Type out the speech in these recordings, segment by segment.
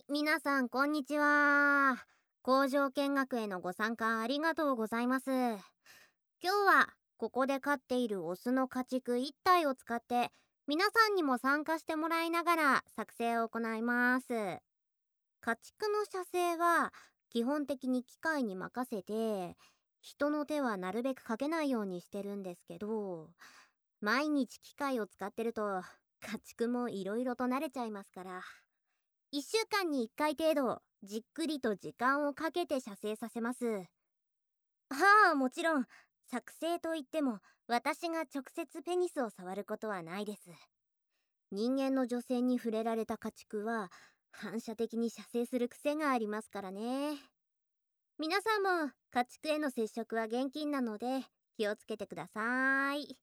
皆さんこんにちは。工場見学へのご参加ありがとうございます。今日はここで飼っているオスの家畜1体を使って皆さんにも参加してもらいながら作成を行います。家畜の写生は基本的に機械に任せて、人の手はなるべくかけないようにしてるんですけど、毎日機械を使ってると家畜もいろいろと慣れちゃいますから、1週間に1回程度じっくりと時間をかけて写生させます。はあ、もちろん作成といっても私が直接ペニスを触ることはないです。人間の女性に触れられた家畜は反射的に射精する癖がありますからね。皆さんも家畜への接触は厳禁なので気をつけてください。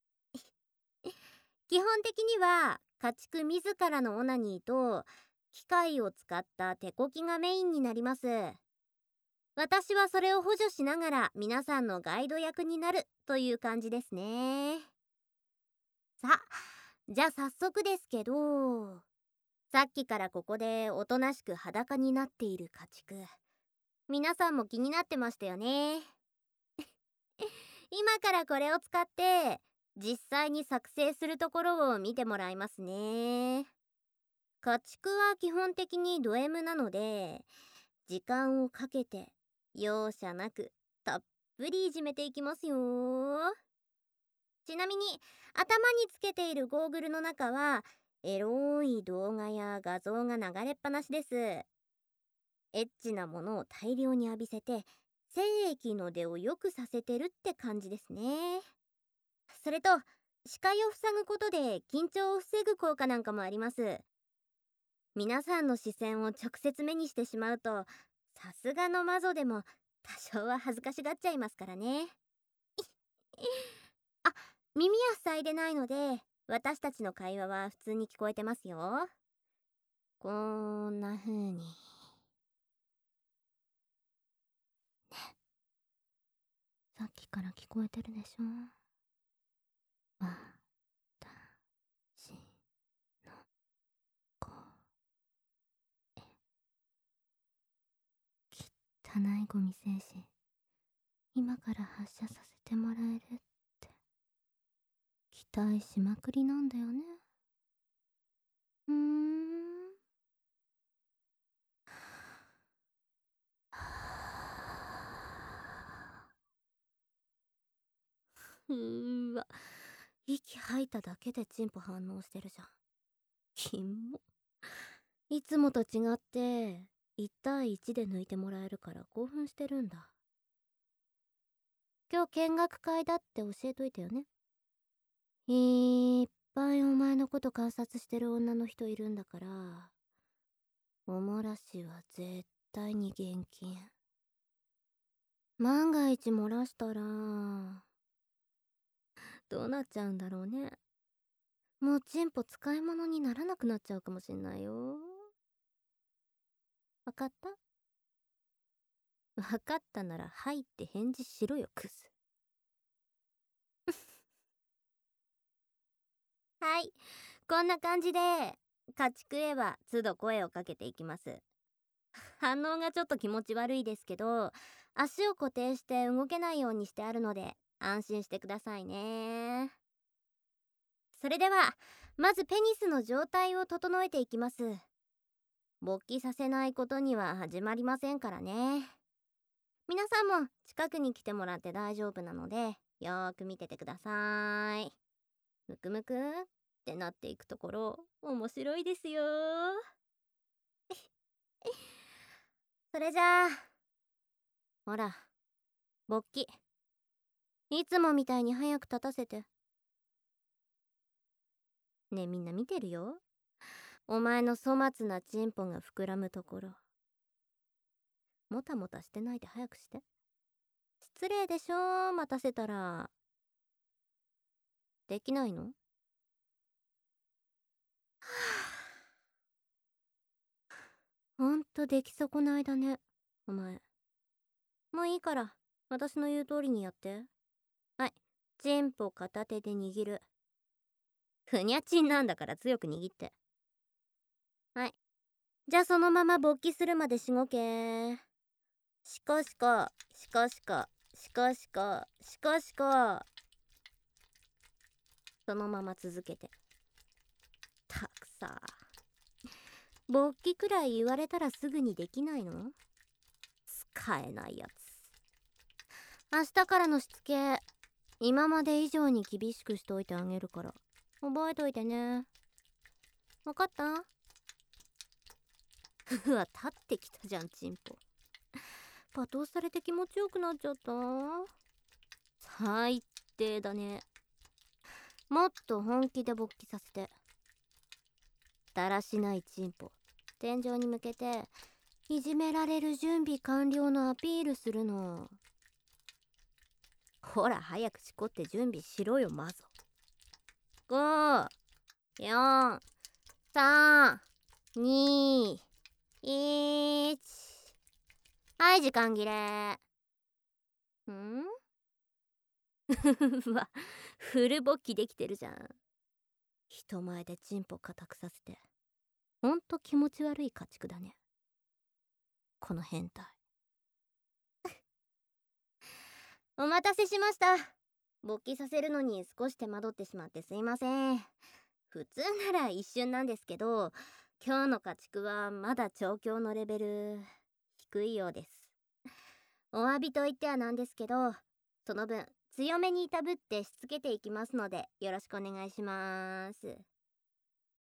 基本的には家畜自らのオナニーと機械を使った手こきがメインになります。私はそれを補助しながら皆さんのガイド役になるという感じですね。さあ、じゃあ早速ですけど、さっきからここでおとなしく裸になっている家畜、皆さんも気になってましたよね。今からこれを使って実際に作成するところを見てもらいますね。家畜は基本的にド M なので、時間をかけて容赦なくたっぷりいじめていきますよ。ちなみに頭につけているゴーグルの中はエロい動画や画像が流れっぱなしです。エッチなものを大量に浴びせて精液の出を良くさせてるって感じですね。それと視界を塞ぐことで緊張を防ぐ効果なんかもあります。皆さんの視線を直接目にしてしまうと、さすがのマゾでも多少は恥ずかしがっちゃいますからね。あ、耳は塞いでないので私たちの会話は普通に聞こえてますよ。こんな風にね。さっきから聞こえてるでしょ。私の汚いゴミ精子、今から発射させてもらえるって期待しまくりなんだよね。うーん。わ、息吐いただけでチンポ反応してるじゃん。キモ。いつもと違って1対1で抜いてもらえるから興奮してるんだ。今日見学会だって教えといたよね。いっぱいお前のこと観察してる女の人いるんだから、おもらしは絶対に厳禁。万が一漏らしたらどうなっちゃうんだろうね。もうチンポ使い物にならなくなっちゃうかもしんないよ。わかった？わかったならはいって返事しろよ、クズ。はい、こんな感じで家畜へは都度声をかけていきます。反応がちょっと気持ち悪いですけど、足を固定して動けないようにしてあるので安心してくださいね。それではまずペニスの状態を整えていきます。勃起させないことには始まりませんからね。皆さんも近くに来てもらって大丈夫なのでよーく見ててください。むくむくってなっていくところ面白いですよ。それじゃあ、ほら、勃起いつもみたいに早く立たせて。ねえ、みんな見てるよ。お前の粗末なチンポが膨らむところ。もたもたしてないで早くして。失礼でしょ、待たせたら。できないの？ほんと出来損ないだね、お前。もういいから、私の言う通りにやって。はい、チンポ片手で握る。ふにゃちんなんだから強く握って。はい。 じゃあそのまま勃起するまでしごけ。しかしか、しかしか、しかしか、しかしか。そのまま続けて。たくさ。勃起くらい言われたらすぐにできないの？使えないやつ。明日からのしつけ、今まで以上に厳しくしといてあげるから、覚えといてね。わかった？うわ、立ってきたじゃん、チンポ。罵倒されて気持ちよくなっちゃった。最低だね。もっと本気で勃起させて。だらしないチンポ、天井に向けて、いじめられる準備完了のアピールするの。ほら、早くしこって準備しろよ、マゾ。5、4、3、2、1。はい、時間切れ。うわ、フル勃起できてるじゃん。人前でチンポ固くさせて、ほんと気持ち悪い家畜だね。この変態。お待たせしました。勃起させるのに少し手間取ってしまってすいません。普通なら一瞬なんですけど、今日の家畜はまだ調教のレベル低いようです。お詫びと言ってはなんですけど、その分強めにいたぶってしつけていきますのでよろしくお願いします。